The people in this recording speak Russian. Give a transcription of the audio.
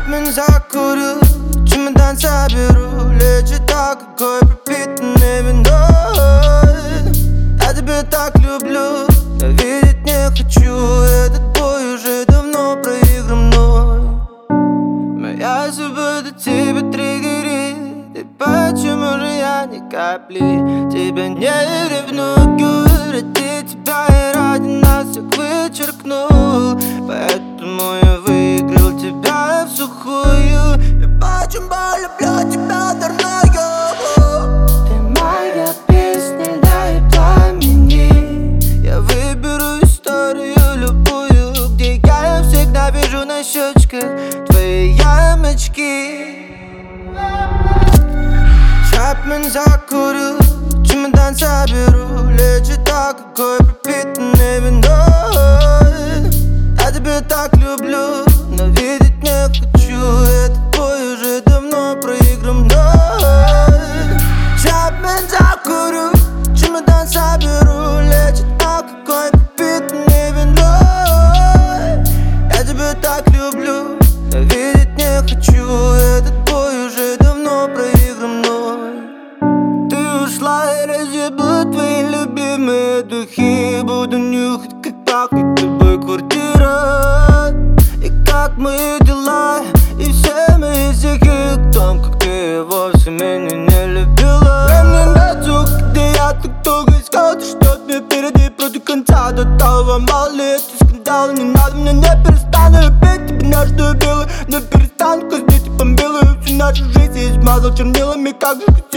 Чапмен закурю, чемодан соберу. Лечит алкоголь, пропитанный виной. Я тебя так люблю, но видеть не хочу. Этот бой уже давно проигран мной. Моя свобода тебя триггерит. И почему же я ни капли тебя не ревную? Ради тебя и ради нас всех вычеркнул. Поэтому я выиграл тебя в сухую. И почему люблю тебя дурную? Ты моя песня, дай пламени. Я выберу историю любую, где я всегда вижу на щечках твои ямочки. Чапмен закурю, чемодан соберу. Лечит алкоголь, пропитанный виной. Я тебя так люблю, но видеть не хочу. Этот бой уже давно проигран мной. Чапмен закурю, чемодан соберу. Лечит алкоголь, пропитанный виной. Я тебя так люблю, но видеть не хочу. Этот бой уже давно проигран мной. Ты ушла, и разъебла твои любимые духи. Буду нюхать, как пахнет тобой квартира. И как мои дела, и все мои стихи о том, как ты вовсе меня не любила. Времени нет, сука, где я так долго искал. Ты ждёт меня впереди против конца. До того мало ли эти скандалы. Не надо, мне не перестану любить тебя нежную белую. Не перестану казнить и бомбилую. Всю нашу жизнь я измазал чернилами, как же